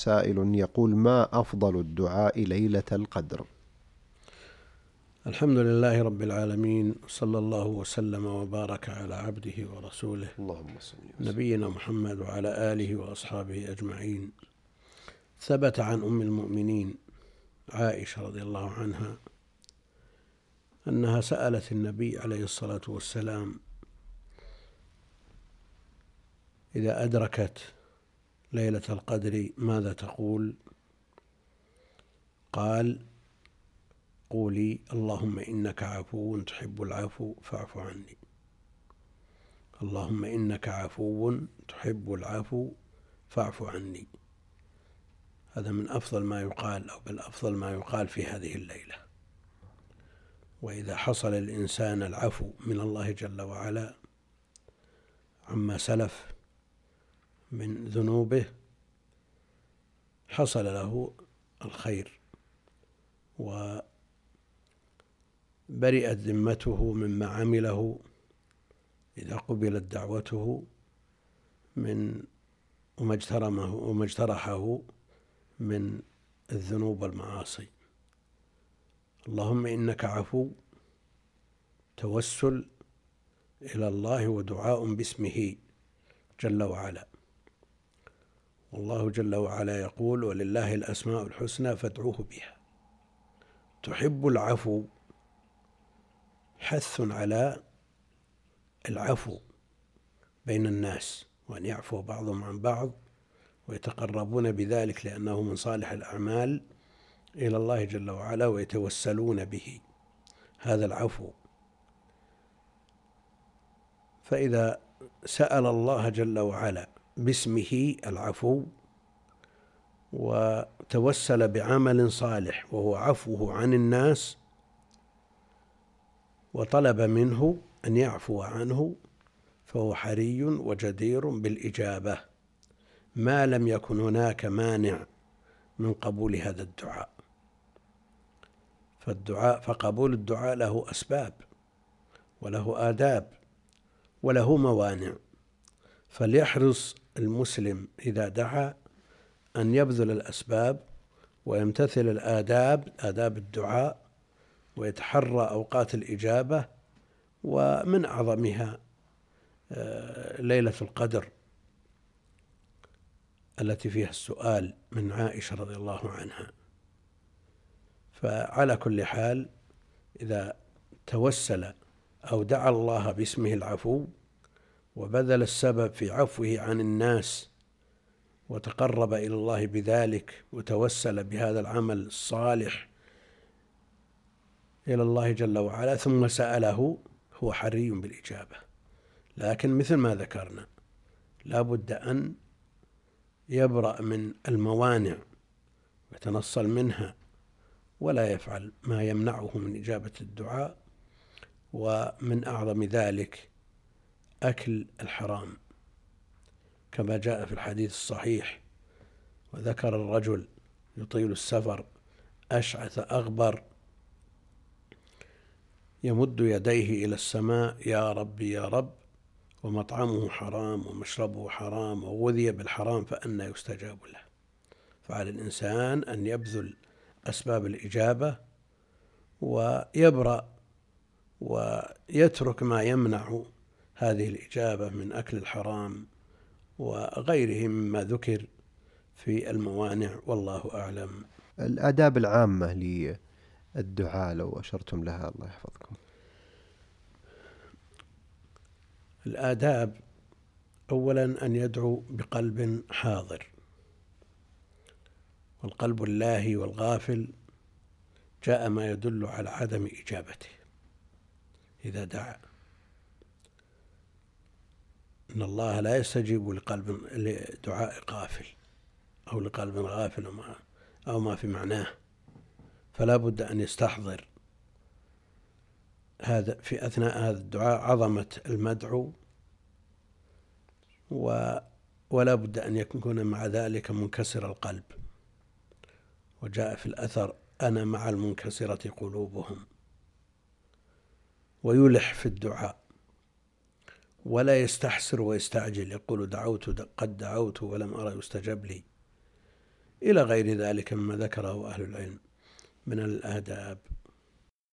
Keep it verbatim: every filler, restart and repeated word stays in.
سائل يقول: ما أفضل الدعاء ليلة القدر؟ الحمد لله رب العالمين، صلى الله وسلم وبارك على عبده ورسوله اللهم صل وسلم نبينا محمد وعلى آله وأصحابه أجمعين. ثبت عن أم المؤمنين عائشة رضي الله عنها أنها سألت النبي عليه الصلاة والسلام إذا أدركت ليلة القدر ماذا تقول؟ قال: قولي اللهم إنك عفو تحب العفو فاعف عني. اللهم إنك عفو تحب العفو فاعف عني. هذا من أفضل ما يقال، أو بل أفضل ما يقال في هذه الليلة. وإذا حصل الإنسان العفو من الله جل وعلا عما سلف من ذنوبه حصل له الخير، وبرئت ذمته مما عمله إذا قبلت دعوته من وما اجترمه وما اجترحه من الذنوب والمعاصي. اللهم إنك عفو، توسل إلى الله ودعاء باسمه جل وعلا. والله جل وعلا يقول: ولله الأسماء الحسنى فادعوه بها. تحب العفو، حث على العفو بين الناس، وأن يعفو بعضهم عن بعض ويتقربون بذلك لأنه من صالح الأعمال إلى الله جل وعلا، ويتوسلون به هذا العفو. فإذا سأل الله جل وعلا باسمه العفو وتوسل بعمل صالح وهو عفوه عن الناس، وطلب منه أن يعفو عنه، فهو حري وجدير بالإجابة ما لم يكن هناك مانع من قبول هذا الدعاء. فالدعاء فقبول الدعاء له أسباب وله آداب وله موانع، فليحرص المسلم إذا دعا أن يبذل الأسباب ويمتثل الآداب آداب الدعاء، ويتحرى أوقات الإجابة، ومن أعظمها ليلة القدر التي فيها السؤال من عائشة رضي الله عنها. فعلى كل حال، إذا توسل أو دعا الله باسمه العفو وبذل السبب في عفوه عن الناس وتقرب إلى الله بذلك وتوسل بهذا العمل الصالح إلى الله جل وعلا ثم سأله، هو حري بالإجابة. لكن مثل ما ذكرنا لا بد أن يبرأ من الموانع ويتنصل منها، ولا يفعل ما يمنعه من إجابة الدعاء. ومن أعظم ذلك أكل الحرام، كما جاء في الحديث الصحيح: وذكر الرجل يطيل السفر أشعث أغبر يمد يديه إلى السماء: يا رب يا رب، ومطعمه حرام ومشربه حرام وغذي بالحرام فأنى يستجاب له. فعلى الإنسان أن يبذل أسباب الإجابة ويبرأ ويترك ما يمنع هذه الإجابة من أكل الحرام وغيره مما ذكر في الموانع، والله أعلم. الآداب العامة للدعاء لو أشرتم لها، الله يحفظكم. الآداب: أولا أن يدعو بقلب حاضر، والقلب اللاهي والغافل جاء ما يدل على عدم إجابته إذا دعا. إن الله لا يستجيب لقلب لدعاء غافل أو لقلب غافل أو ما في معناه، فلا بد أن يستحضر هذا في أثناء هذا الدعاء عظمة المدعو، ولا بد أن يكون مع ذلك منكسر القلب. وجاء في الأثر: أنا مع المنكسرة قلوبهم. ويلح في الدعاء ولا يستحسر ويستعجل، يقول دعوت قد دعوت ولم أرى يستجب لي. إلى غير ذلك مما ذكره أهل العلم من الآداب